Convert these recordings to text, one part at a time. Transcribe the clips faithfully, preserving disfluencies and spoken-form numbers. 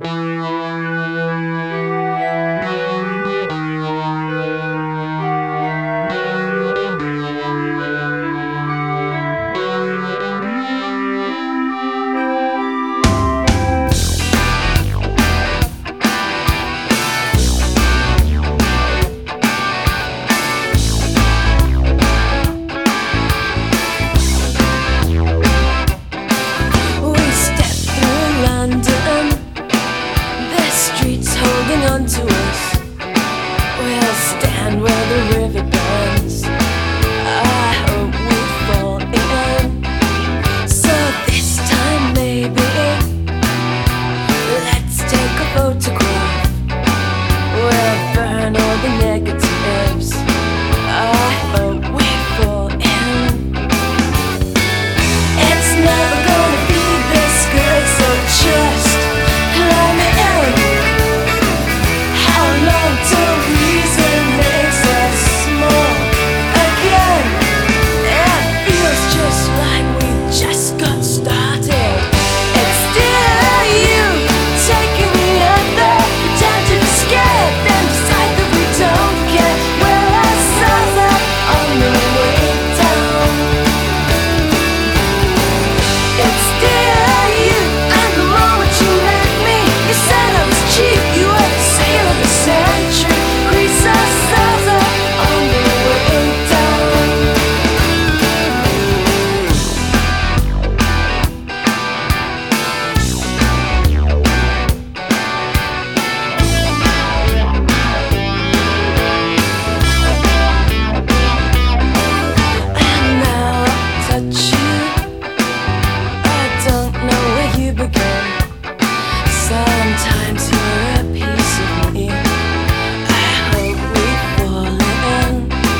To us, we'll stand where the river bends. I hope we fall in. So this time maybe let's take a photograph. We'll burn all the negatives. I hope we fall in. It's never gonna be this good, so just climb in. Long term reason makes us small again. It feels just like we just got started. It's still you taking me under, pretend to be scared, then decide that we don't care. We're ourselves up on the way down. It's still you, and the moment you met me, you said I was cheap. You were the sailor of the century. Grease ourselves up on the way down. And now I touch you, I don't know where you began. Sometimes you're a piece of me. I hope we fall in.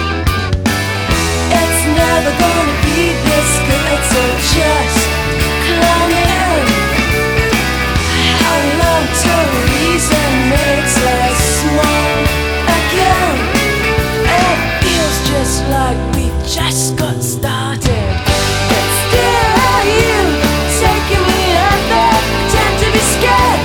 It's never gonna be this good, so just climb in. How long till reason makes us small again. It feels just like we just got started. It's still you taking me under, pretend to be scared.